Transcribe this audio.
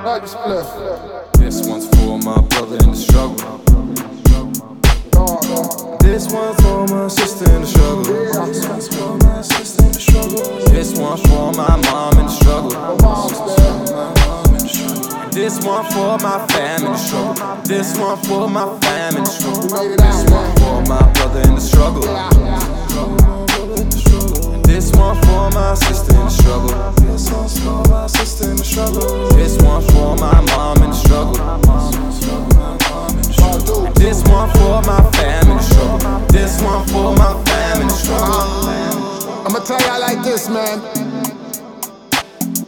Right, split. This one's for my brother in the struggle. This one's for my sister in the struggle. This one's for my sister in the struggle. This one's for my mom in the struggle. This one for my fam in the struggle. This one for my fam in the struggle. This one for my brother in the struggle. This one for my sister in the struggle. This one's for my sister in the struggle. This one for my mom in the struggle. This one for my fam in the struggle. This one for my fam in the struggle. I'ma tell y'all like this, man.